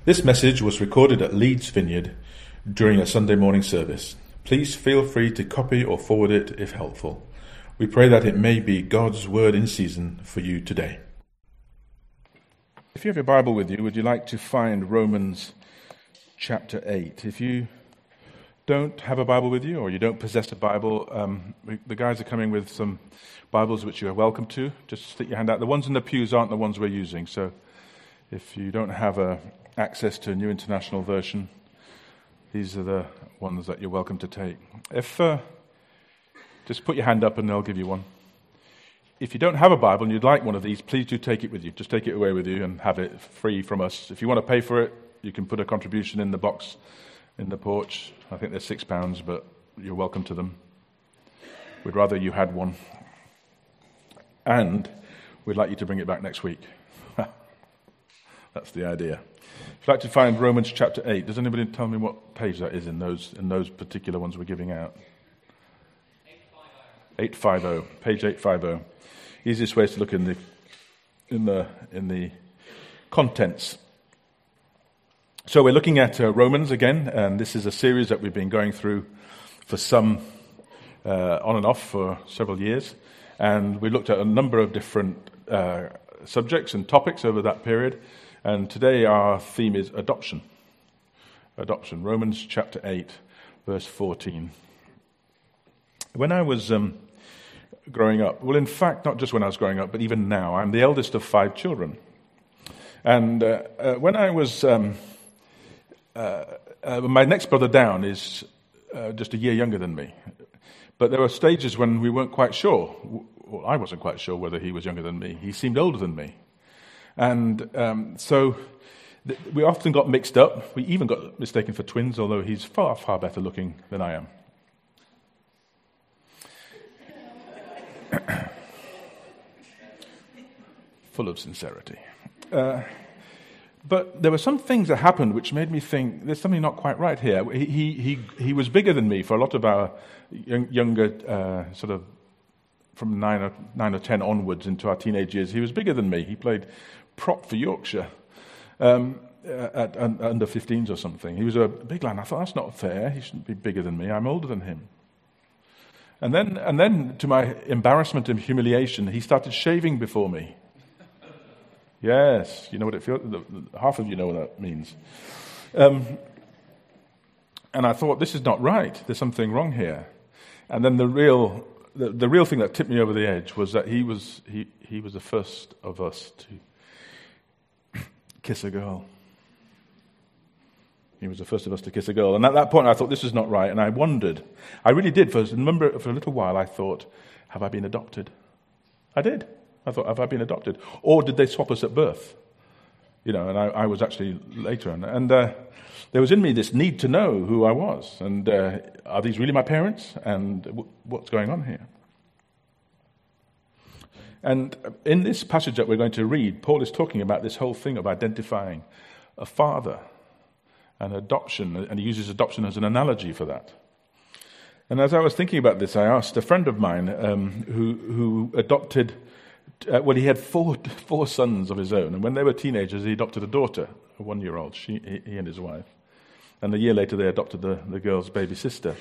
This message was recorded at Leeds Vineyard during a Sunday morning service. Please feel free to copy or forward it if helpful. We pray that it may be God's word in season for you today. If you have your Bible with you, would you like to find Romans chapter 8? If you don't have a Bible with you or you don't possess a Bible, the guys are coming with some Bibles which you are welcome to. Just stick your hand out. The ones in the pews aren't the ones we're using, so if you don't have access to a New International Version, these are the ones that you're welcome to take. Just put your hand up and they'll give you one. If you don't have a Bible and you'd like one of these, please do take it with you. Just take it away with you and have it free from us. If you want to pay for it, you can put a contribution in the box in the porch. I think they're £6, but you're welcome to them. We'd rather you had one. And we'd like you to bring it back next week. That's the idea. If you'd like to find Romans chapter 8, does anybody tell me what page that is in those particular ones we're giving out? 850. Page 850. Easiest way is to look in the contents. So we're looking at Romans again, and this is a series that we've been going through for some on and off for several years, and we looked at a number of different subjects and topics over that period. And today our theme is adoption. Adoption. Romans chapter 8, verse 14. When I was growing up, well, in fact, not just when I was growing up, but even now, I'm the eldest of 5 children. And when I was, my next brother down is just a year younger than me. But there were stages when we weren't quite sure. Well, I wasn't quite sure whether he was younger than me. He seemed older than me. And so we often got mixed up. We even got mistaken for twins, although he's far, far better looking than I am. Full of sincerity. But there were some things that happened which made me think there's something not quite right here. He was bigger than me for a lot of our younger sort of from 9 or 10 onwards into our teenage years. He was bigger than me. He played prop for Yorkshire at under 15s or something. He was a big lad. I thought, that's not fair. He shouldn't be bigger than me. I'm older than him. And then, to my embarrassment and humiliation, he started shaving before me. Yes, you know what it feels. Half of you know what that means. And I thought, this is not right. There's something wrong here. And then the real thing that tipped me over the edge was that he was the first of us to kiss a girl. He was the first of us to kiss a girl. And at that point, I thought, this is not right. And I wondered. I really did. For a little while, I thought, have I been adopted? I did. I thought, have I been adopted? Or did they swap us at birth? You know, and I was actually later. And there was in me this need to know who I was. And are these really my parents? And what's going on here? And in this passage that we're going to read, Paul is talking about this whole thing of identifying a father and adoption, and he uses adoption as an analogy for that. And as I was thinking about this, I asked a friend of mine who adopted, he had four sons of his own, and when they were teenagers, he adopted a daughter, a 1-year-old, he and his wife. And a year later, they adopted the girl's baby sister.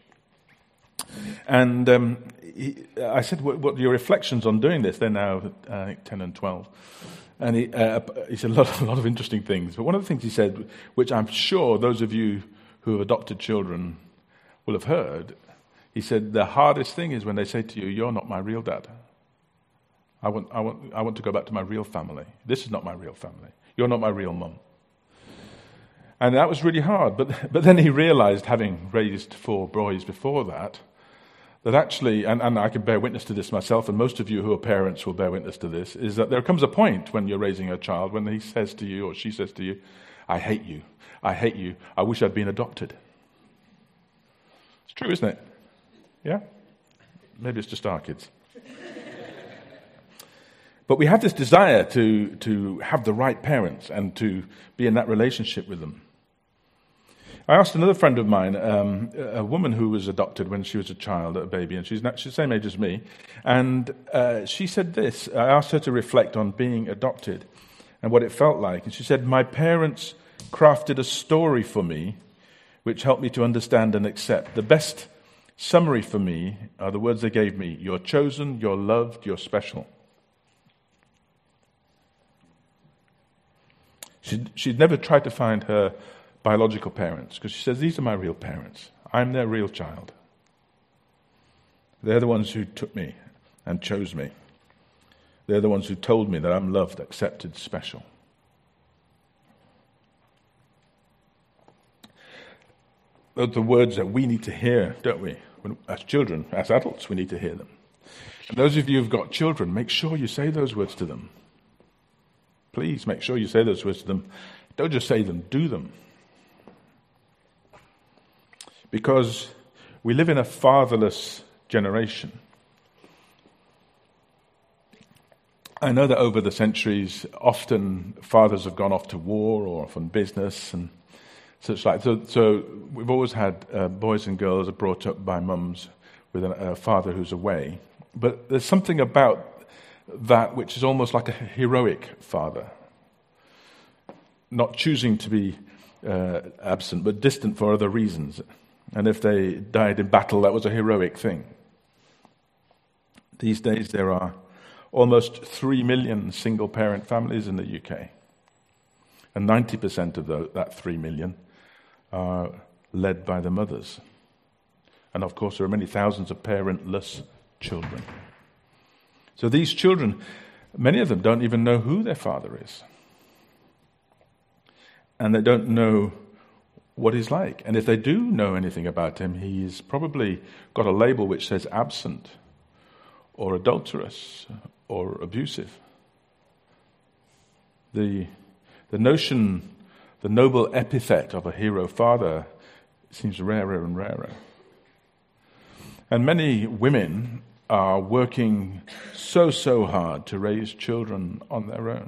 And I said, what are your reflections on doing this? They're now, I think, 10 and 12. And he said a lot of interesting things. But one of the things he said, which I'm sure those of you who have adopted children will have heard, he said, the hardest thing is when they say to you, you're not my real dad. I want to go back to my real family. This is not my real family. You're not my real mum. And that was really hard. But then he realized, having raised 4 boys before that actually, and I can bear witness to this myself, and most of you who are parents will bear witness to this, is that there comes a point when you're raising a child when he says to you or she says to you, I hate you, I wish I'd been adopted. It's true, isn't it? Yeah? Maybe it's just our kids. But we have this desire to have the right parents and to be in that relationship with them. I asked another friend of mine, a woman who was adopted when she was a child, a baby, and she's the same age as me, and she said this. I asked her to reflect on being adopted and what it felt like, and she said, my parents crafted a story for me which helped me to understand and accept. The best summary for me are the words they gave me: you're chosen, you're loved, you're special. She'd never tried to find her biological parents, because she says, these are my real parents. I'm their real child. They're the ones who took me and chose me. They're the ones who told me that I'm loved, accepted, special. Those are the words that we need to hear, don't we? As children, as adults, we need to hear them. And those of you who've got children, make sure you say those words to them. Please make sure you say those words to them. Don't just say them, do them. Because we live in a fatherless generation. I know that over the centuries, often fathers have gone off to war or off on business and such like. So we've always had boys and girls are brought up by mums with a father who's away. But there's something about that which is almost like a heroic father. Not choosing to be absent, but distant for other reasons. And if they died in battle, that was a heroic thing. These days there are almost 3 million single-parent families in the UK. And 90% of that 3 million are led by the mothers. And of course there are many thousands of parentless children. So these children, many of them don't even know who their father is. And they don't know what he's like. And if they do know anything about him, he's probably got a label which says absent, or adulterous, or abusive. The notion, the noble epithet of a hero father seems rarer and rarer. And many women are working so hard to raise children on their own.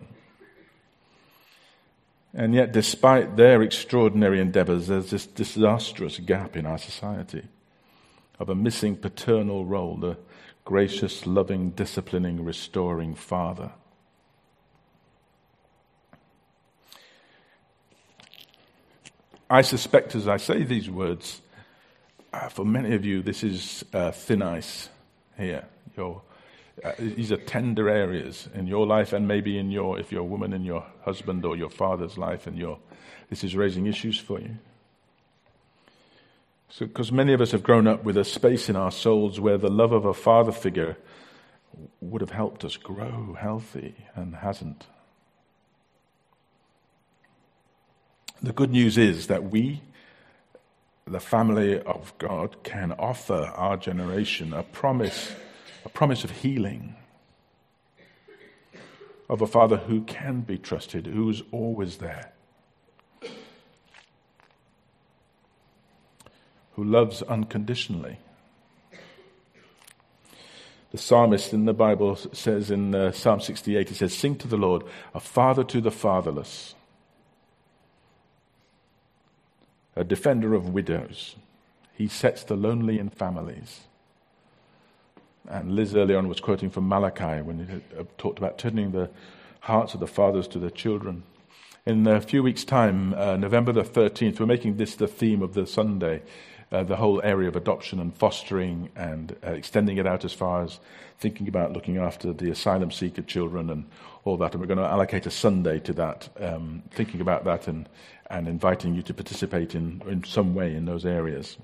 And yet, despite their extraordinary endeavors, there's this disastrous gap in our society of a missing paternal role, the gracious, loving, disciplining, restoring father. I suspect as I say these words, for many of you, this is thin ice here. These are tender areas in your life, and maybe if you're a woman, in your husband or your father's life, and this is raising issues for you. So, because many of us have grown up with a space in our souls where the love of a father figure would have helped us grow healthy, and hasn't. The good news is that we, the family of God, can offer our generation a promise of healing, of a father who can be trusted, who's always there, who loves unconditionally. The psalmist in the Bible says in Psalm 68, he says, "Sing to the Lord, a father to the fatherless, a defender of widows. He sets the lonely in families." And Liz early on was quoting from Malachi when he talked about turning the hearts of the fathers to their children. In a few weeks' time, November the 13th, we're making this the theme of the Sunday, the whole area of adoption and fostering, and extending it out as far as thinking about looking after the asylum seeker children and all that. And we're going to allocate a Sunday to that, thinking about that and inviting you to participate in some way in those areas.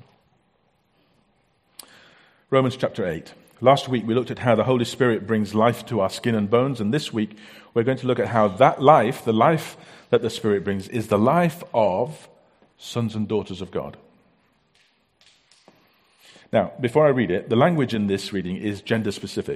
Romans chapter 8. Last week we looked at how the Holy Spirit brings life to our skin and bones, and this week we're going to look at how that life, the life that the Spirit brings, is the life of sons and daughters of God. Now, before I read it, the language in this reading is gender specific.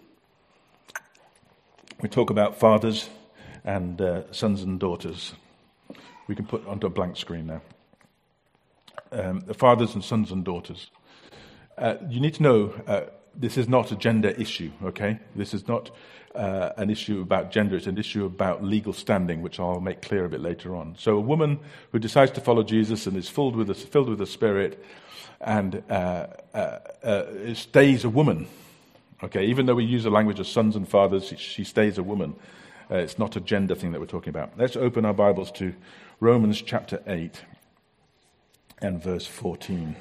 We talk about fathers and sons and daughters. We can put onto a blank screen now. The fathers and sons and daughters. You need to know this is not a gender issue, okay? This is not an issue about gender. It's an issue about legal standing, which I'll make clear a bit later on. So a woman who decides to follow Jesus and is filled with the Spirit and stays a woman, okay? Even though we use the language of sons and fathers, she stays a woman. It's not a gender thing that we're talking about. Let's open our Bibles to Romans chapter 8 and verse 14.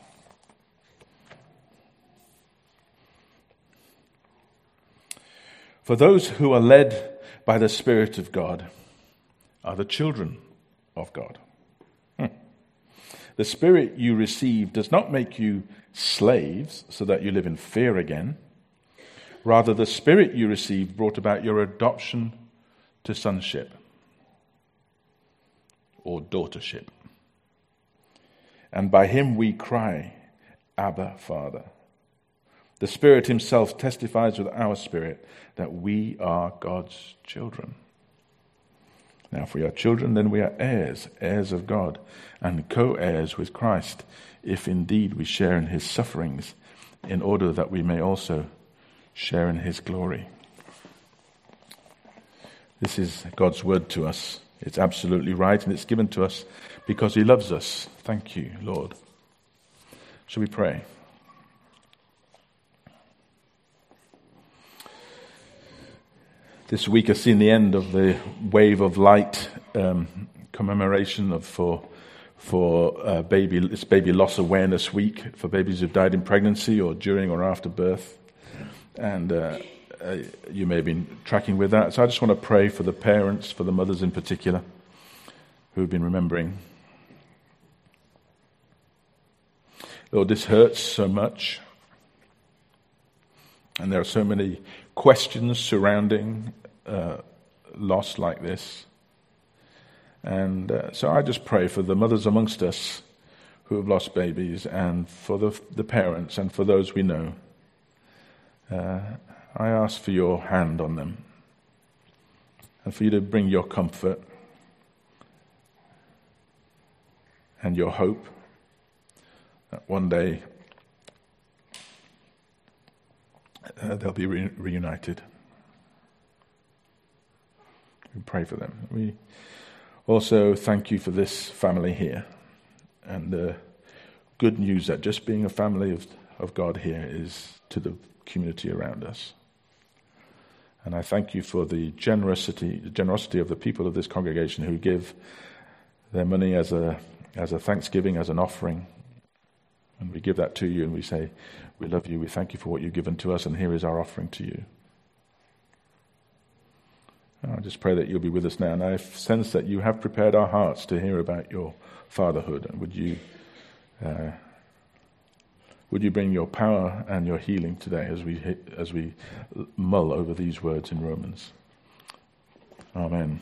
For those who are led by the Spirit of God are the children of God. The Spirit you receive does not make you slaves so that you live in fear again. Rather, the Spirit you received brought about your adoption to sonship or daughtership. And by him we cry, Abba, Father. The Spirit himself testifies with our spirit that we are God's children. Now, if we are children, then we are heirs, heirs of God, and co-heirs with Christ, if indeed we share in his sufferings, in order that we may also share in his glory. This is God's word to us. It's absolutely right, and it's given to us because he loves us. Thank you, Lord. Shall we pray? This week has seen the end of the Wave of Light commemoration for Baby Loss Awareness Week for babies who've died in pregnancy or during or after birth. And you may have been tracking with that. So I just want to pray for the parents, for the mothers in particular, who've been remembering. Lord, this hurts so much. And there are so many questions surrounding loss like this. And so I just pray for the mothers amongst us who have lost babies, and for the parents, and for those we know. I ask for your hand on them, and for you to bring your comfort and your hope that one day they'll be reunited. We pray for them. We also thank you for this family here, and the good news that just being a family of God here is to the community around us. And I thank you for the generosity of the people of this congregation who give their money as a thanksgiving, as an offering. And we give that to you, and we say, we love you, we thank you for what you've given to us, and here is our offering to you. And I just pray that you'll be with us now. And I sense that you have prepared our hearts to hear about your fatherhood. And would you bring your power and your healing today as we mull over these words in Romans. Amen.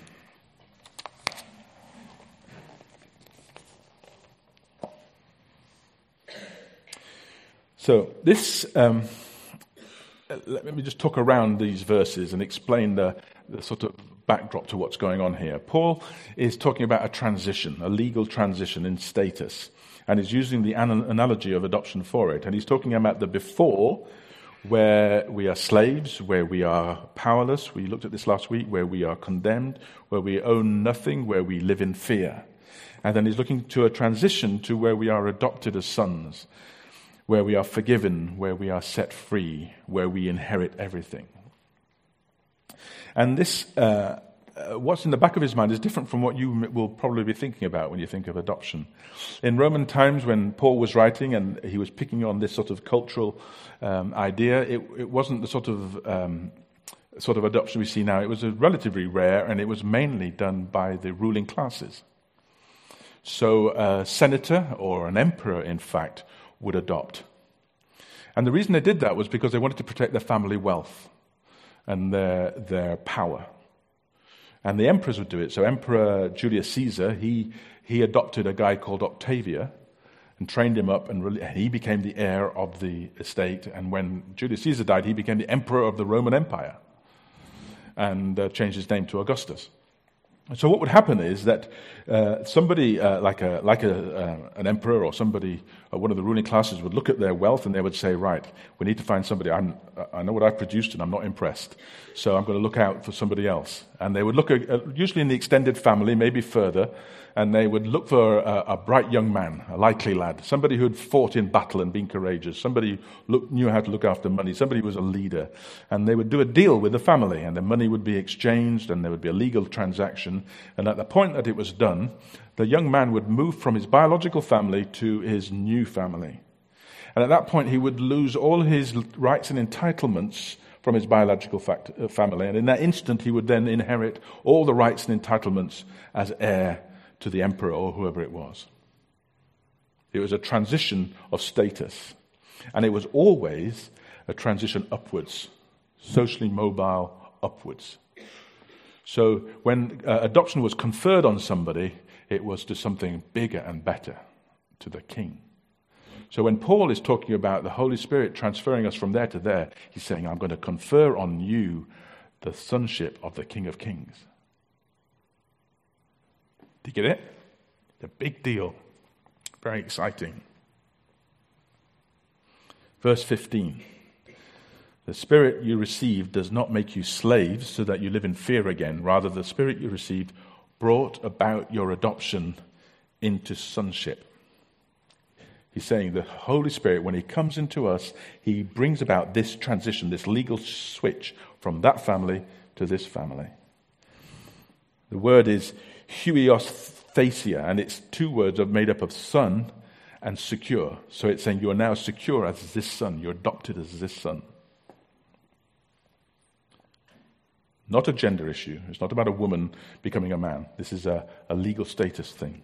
So this, let me just talk around these verses and explain the sort of backdrop to what's going on here. Paul is talking about a transition, a legal transition in status, and he's using the analogy of adoption for it. And he's talking about the before, where we are slaves, where we are powerless. We looked at this last week, where we are condemned, where we own nothing, where we live in fear. And then he's looking to a transition to where we are adopted as sons, where we are forgiven, where we are set free, where we inherit everything. And this, what's in the back of his mind is different from what you will probably be thinking about when you think of adoption. In Roman times, when Paul was writing and he was picking on this sort of cultural idea, it wasn't the sort of adoption we see now. It was relatively rare, and it was mainly done by the ruling classes. So a senator, or an emperor, in fact, would adopt. And the reason they did that was because they wanted to protect their family wealth and their power. And the emperors would do it. So Emperor Julius Caesar, he adopted a guy called Octavia and trained him up, and he became the heir of the estate. And when Julius Caesar died, he became the emperor of the Roman Empire and changed his name to Augustus. So what would happen is that somebody like an emperor or somebody, one of the ruling classes, would look at their wealth and they would say, right, we need to find somebody. I know what I've produced and I'm not impressed, so I'm going to look out for somebody else. And they would look at, usually in the extended family, maybe further, and they would look for a bright young man, a likely lad, somebody who had fought in battle and been courageous, somebody who knew how to look after money, somebody who was a leader. And they would do a deal with the family, and the money would be exchanged, and there would be a legal transaction. And at the point that it was done, the young man would move from his biological family to his new family. And at that point, he would lose all his rights and entitlements from his biological family. And in that instant, he would then inherit all the rights and entitlements as heir to the emperor or whoever it was. It was a transition of status. And it was always a transition upwards, socially mobile upwards. So when adoption was conferred on somebody, it was to something bigger and better, to the king. So when Paul is talking about the Holy Spirit transferring us from there to there, he's saying, I'm going to confer on you the sonship of the King of Kings. Do you get it? It's a big deal. Very exciting. Verse 15. The Spirit you received does not make you slaves so that you live in fear again. Rather, the Spirit you received brought about your adoption into sonship. He's saying the Holy Spirit, when he comes into us, he brings about this transition, this legal switch from that family to this family. The word is huios thesia, and it's two words are made up of son and secure. So it's saying you are now secure as this son. You're adopted as this son. Not a gender issue. It's not about a woman becoming a man. This is a legal status thing.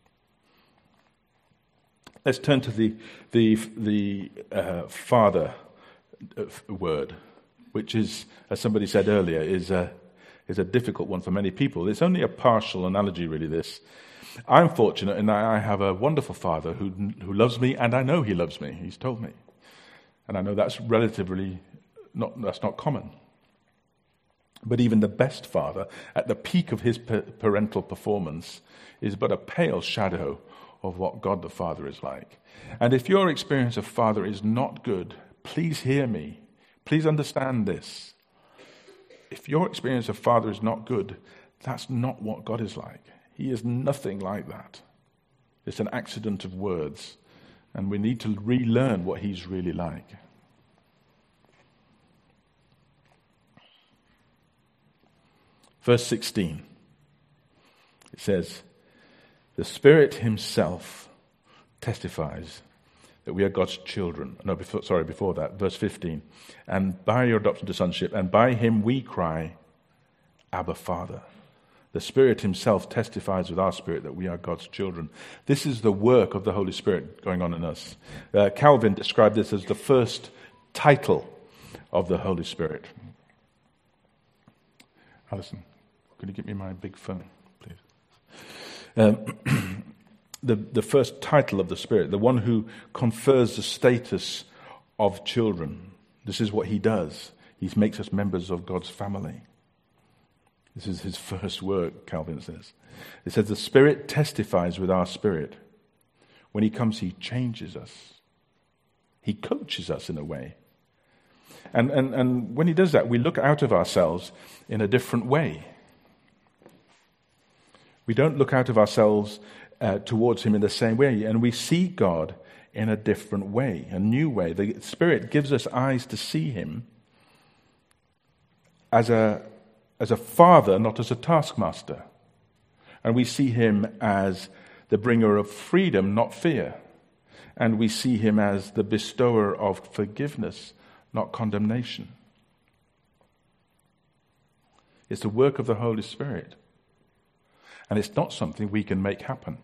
Let's turn to the father word, which is, as somebody said earlier, is a difficult one for many people. It's only a partial analogy, really, this. I'm fortunate in that I have a wonderful father who loves me, and I know he loves me. He's told me. And I know that's relatively that's not common. But even the best father, at the peak of his parental performance, is but a pale shadow of what God the Father is like. And if your experience of Father is not good, please hear me. Please understand this. If your experience of Father is not good, that's not what God is like. He is nothing like that. It's an accident of words, and we need to relearn what he's really like. Verse 16, it says, the Spirit himself testifies that we are God's children. Before that, verse 15. And by your adoption to sonship, and by him we cry, Abba, Father. The Spirit himself testifies with our spirit that we are God's children. This is the work of the Holy Spirit going on in us. Calvin described this as the first title of the Holy Spirit. Alison, could you give me my big phone, please? The first title of the Spirit, the one who confers the status of children. This is what he does. He makes us members of God's family. This is his first work, Calvin says. It says the Spirit testifies with our spirit. When he comes, he changes us. He coaches us in a way. And when he does that, we look out of ourselves in a different way. We don't look out of ourselves towards him in the same way, and we see God in a different way, a new way. The Spirit gives us eyes to see him as a father, not as a taskmaster. And we see him as the bringer of freedom, not fear. And we see him as the bestower of forgiveness, not condemnation. It's the work of the Holy Spirit. And it's not something we can make happen.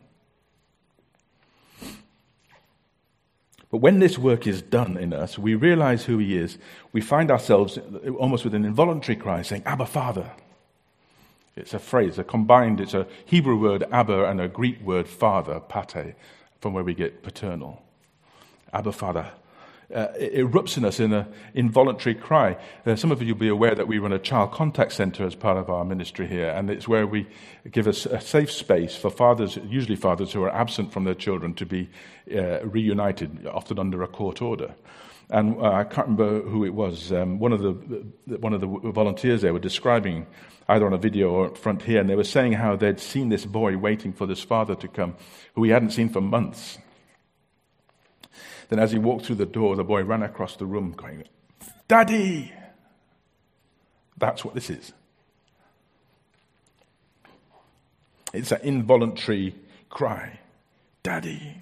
But when this work is done in us, we realize who he is. We find ourselves almost with an involuntary cry saying, Abba, Father. It's a phrase, it's a Hebrew word, Abba, and a Greek word, Father, Pate, from where we get paternal. Abba, Father. It erupts in us in an involuntary cry. Some of you will be aware that we run a child contact center as part of our ministry here, and it's where we give us a safe space for fathers, usually fathers who are absent from their children, to be reunited, often under a court order. And I can't remember who it was. One of the volunteers there were describing, either on a video or up front here, and they were saying how they'd seen this boy waiting for this father to come, who he hadn't seen for months. Then as he walked through the door, the boy ran across the room going, "Daddy!" That's what this is. It's an involuntary cry. Daddy.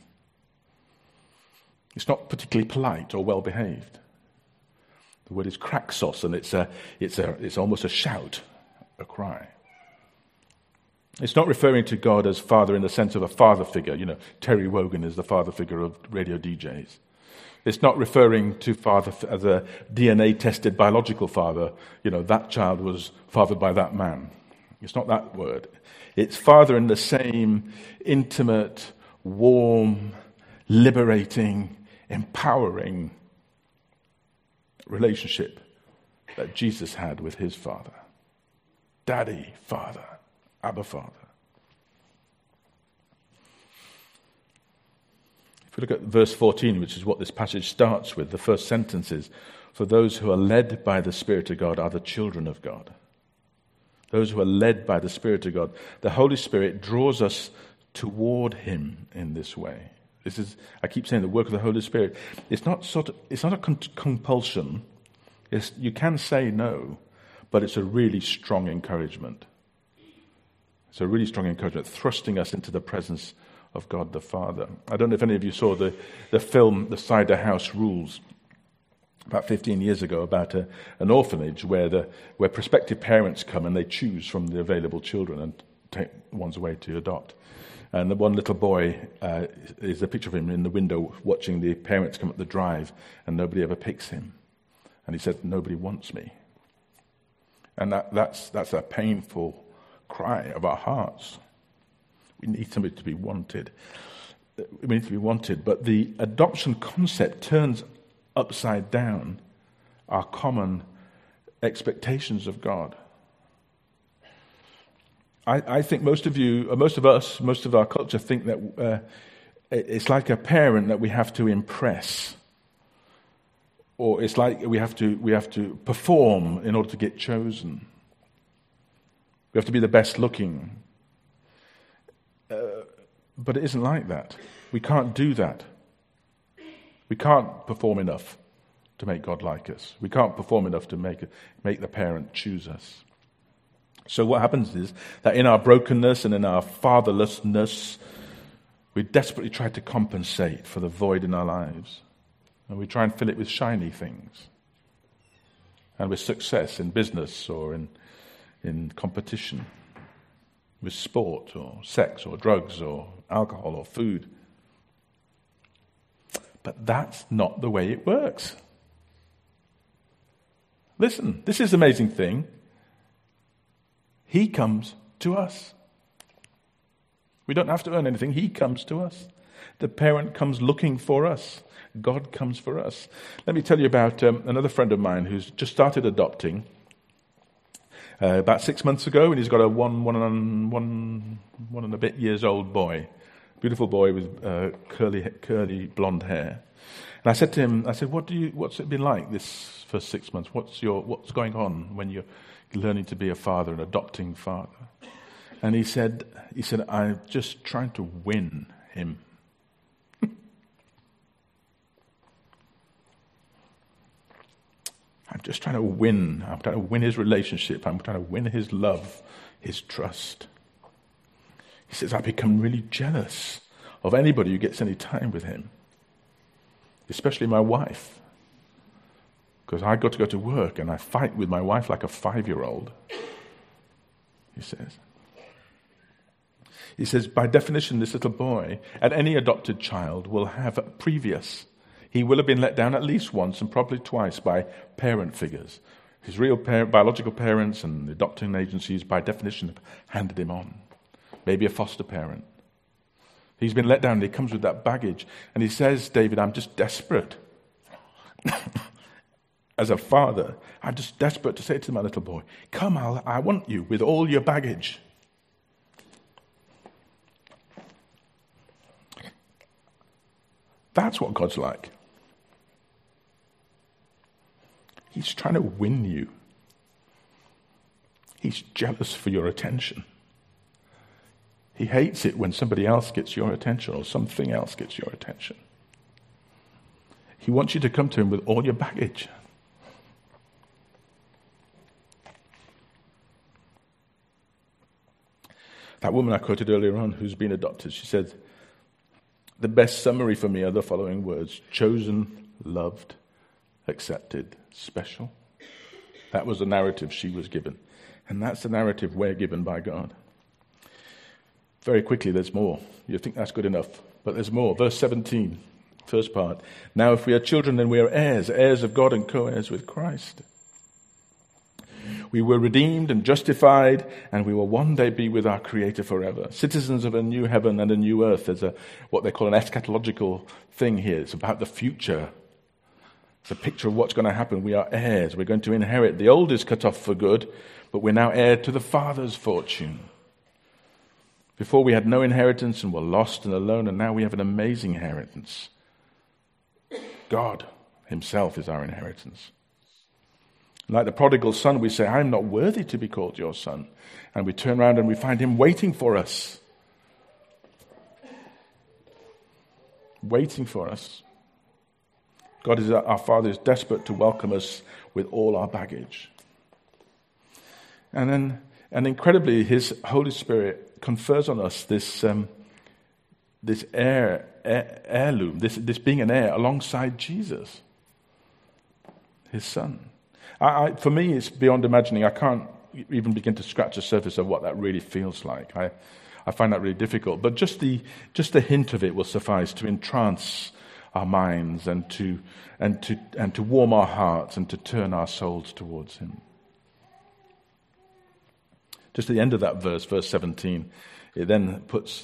It's not particularly polite or well behaved. The word is kraxos, and it's almost a shout, a cry. It's not referring to God as father in the sense of a father figure. You know, Terry Wogan is the father figure of radio DJs. It's not referring to father as a DNA-tested biological father. You know, that child was fathered by that man. It's not that word. It's father in the same intimate, warm, liberating, empowering relationship that Jesus had with his Father. Daddy, Father, Abba, Father. If we look at verse 14, which is what this passage starts with, the first sentence is, "For those who are led by the Spirit of God are the children of God." Those who are led by the Spirit of God. The Holy Spirit draws us toward him in this way. This is, I keep saying, the work of the Holy Spirit. It's not a compulsion. You can say no, but it's a really strong encouragement. It's a really strong encouragement, thrusting us into the presence of God the Father. I don't know if any of you saw the film The Cider House Rules, about 15 years ago, about an orphanage where prospective parents come and they choose from the available children and take ones away to adopt. And the one little boy is a picture of him in the window watching the parents come up the drive, and nobody ever picks him. And he said, "Nobody wants me." And that's a painful cry of our hearts. We need somebody to be wanted. We need to be wanted. But the adoption concept turns upside down our common expectations of God. I think most of our culture think that it's like a parent that we have to impress, or it's like we have to perform in order to get chosen. We have to be the best looking, but it isn't like that. We can't do that. We can't perform enough to make God like us. We can't perform enough to make the parent choose us. So what happens is that in our brokenness and in our fatherlessness, we desperately try to compensate for the void in our lives. And we try and fill it with shiny things. And with success in business or in competition. With sport or sex or drugs or alcohol or food. But that's not the way it works. Listen, this is the amazing thing. He comes to us. We don't have to earn anything. He comes to us. The parent comes looking for us. God comes for us. Let me tell you about another friend of mine who's just started adopting about 6 months ago, and he's got a one and a bit years old boy, beautiful boy with curly blonde hair. And I said to him, what's it been like this first 6 months? What's going on when you're learning to be a father, an adopting father? And he said, I'm just trying to win him. I'm just trying to win. I'm trying to win his relationship. I'm trying to win his love, his trust. He says, I become really jealous of anybody who gets any time with him, especially my wife, because I got to go to work and I fight with my wife like a 5-year-old, he says. He says, by definition, this little boy, and any adopted child, will have a previous. He will have been let down at least once and probably twice by parent figures. His real biological parents and the adopting agencies, by definition, have handed him on. Maybe a foster parent. He's been let down and he comes with that baggage. And he says, David, I'm just desperate. As a father, I'm just desperate to say to my little boy, come, I want you with all your baggage. That's what God's like. He's trying to win you. He's jealous for your attention. He hates it when somebody else gets your attention or something else gets your attention. He wants you to come to him with all your baggage. That woman I quoted earlier on who's been adopted, she said, the best summary for me are the following words: chosen, loved, accepted, special. That was the narrative she was given. And that's the narrative we're given by God. Very quickly, there's more. You think that's good enough, but there's more. Verse 17, first part. Now if we are children, then we are heirs, heirs of God and co-heirs with Christ. We were redeemed and justified, and we will one day be with our Creator forever. Citizens of a new heaven and a new earth. There's what they call an eschatological thing here. It's about the future. It's a picture of what's going to happen. We are heirs. We're going to inherit. The old is cut off for good, but we're now heir to the Father's fortune. Before we had no inheritance and were lost and alone, and now we have an amazing inheritance. God himself is our inheritance. Like the prodigal son, we say, I'm not worthy to be called your son. And we turn around and we find him waiting for us. Waiting for us. God is our Father is desperate to welcome us with all our baggage. And incredibly, his Holy Spirit confers on us this heirloom, this being an heir alongside Jesus, his son. For me, it's beyond imagining. I can't even begin to scratch the surface of what that really feels like. I find that really difficult. But just the hint of it will suffice to entrance our minds and to warm our hearts and to turn our souls towards him. Just at the end of that verse 17, it then puts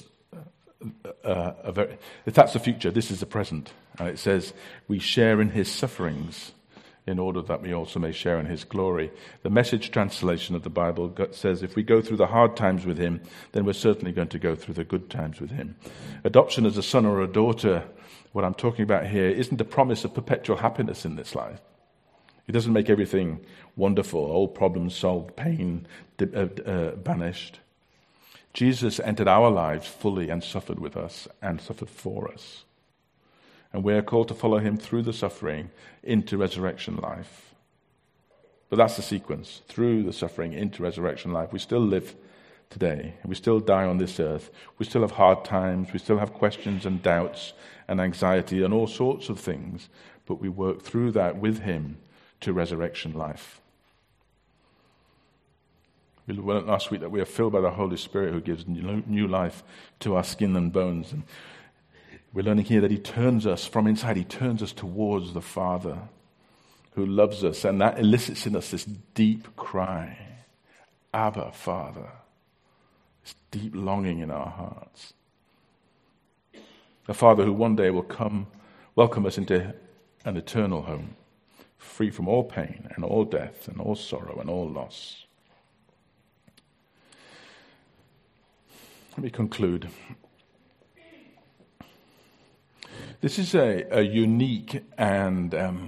if that's the future, this is the present. And it says, we share in his sufferings in order that we also may share in his glory. The Message translation of the Bible says, if we go through the hard times with him, then we're certainly going to go through the good times with him. Adoption as a son or a daughter, what I'm talking about here, isn't a promise of perpetual happiness in this life. It doesn't make everything wonderful, all problems solved, pain banished. Jesus entered our lives fully and suffered with us and suffered for us. And we are called to follow him through the suffering into resurrection life. But that's the sequence. Through the suffering into resurrection life. We still live today. We still die on this earth. We still have hard times. We still have questions and doubts and anxiety and all sorts of things. But we work through that with him to resurrection life. We learned last week that we are filled by the Holy Spirit who gives new life to our skin and bones. And we're learning here that he turns us from inside, he turns us towards the Father who loves us. And that elicits in us this deep cry, Abba, Father. This deep longing in our hearts. A Father who one day will welcome us into an eternal home, free from all pain and all death and all sorrow and all loss. Let me conclude. This is a unique and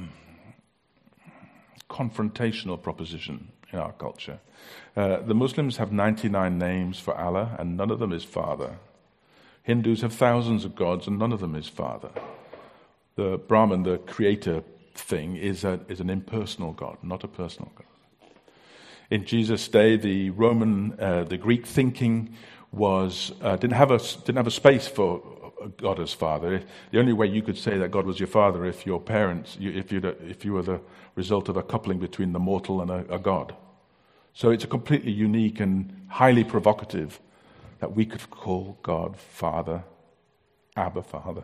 confrontational proposition in our culture. The Muslims have 99 names for Allah, and none of them is Father. Hindus have thousands of gods, and none of them is Father. The Brahman, the creator thing, is an impersonal God, not a personal God. In Jesus' day, the Greek thinking didn't have a space for God as Father. The only way you could say that God was your father if your parents, if you were the result of a coupling between the mortal and a God. So it's a completely unique and highly provocative that we could call God Father, Abba Father.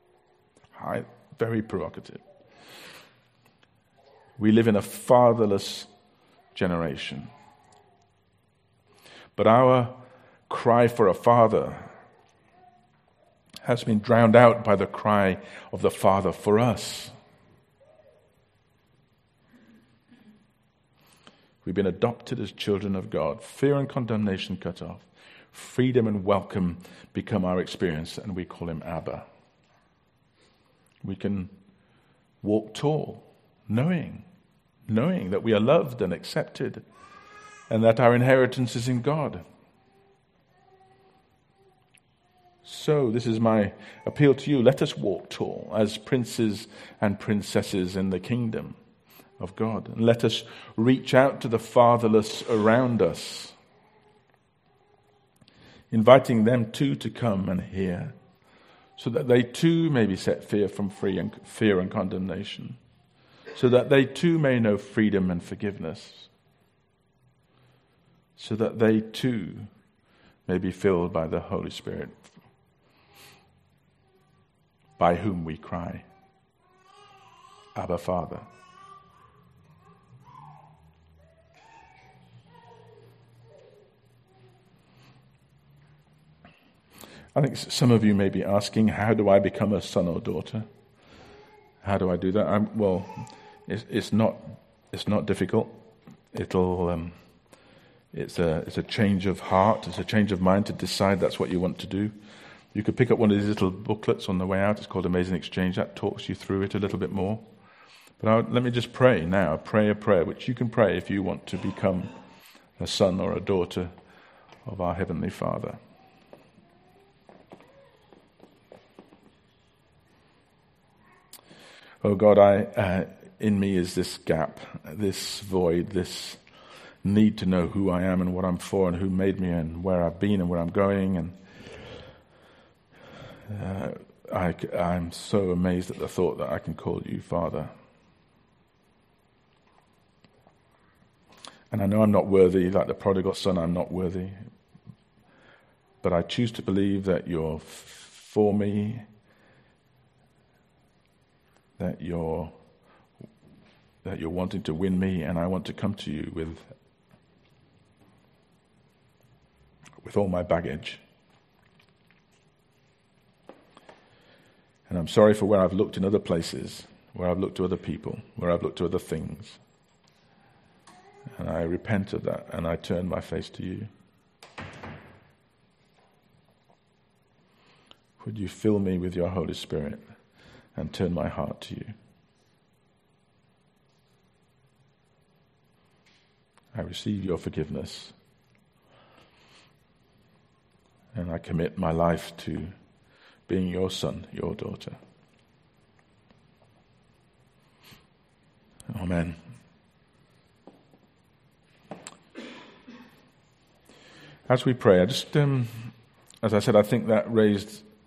Very provocative. We live in a fatherless generation. But our cry for a father has been drowned out by the cry of the Father for us. We've been adopted as children of God. Fear and condemnation cut off. Freedom and welcome become our experience, and we call him Abba. We can walk tall, knowing knowing that we are loved and accepted and that our inheritance is in God. So this is my appeal to you. Let us walk tall as princes and princesses in the kingdom of God. And let us reach out to the fatherless around us, inviting them too to come and hear, so that they too may be set free and fear and condemnation, so that they too may know freedom and forgiveness, so that they too may be filled by the Holy Spirit, by whom we cry, Abba, Father. I think some of you may be asking, how do I become a son or daughter? How do I do that? It's not difficult. It's a change of heart. It's a change of mind to decide that's what you want to do. You could pick up one of these little booklets on the way out. It's called Amazing Exchange. That talks you through it a little bit more. But let me just pray now. Pray a prayer which you can pray if you want to become a son or a daughter of our Heavenly Father. Oh God, in me is this gap, this void, this need to know who I am and what I'm for and who made me and where I've been and where I'm going. And I'm so amazed at the thought that I can call you Father. And I know I'm not worthy, like the prodigal son, I'm not worthy. But I choose to believe that you're for me, that you're wanting to win me, and I want to come to you with all my baggage. And I'm sorry for where I've looked in other places, where I've looked to other people, where I've looked to other things. And I repent of that, and I turn my face to you. Would you fill me with your Holy Spirit and turn my heart to you? I receive your forgiveness, and I commit my life to being your son, your daughter. Amen. As we pray, as I said, I think that raised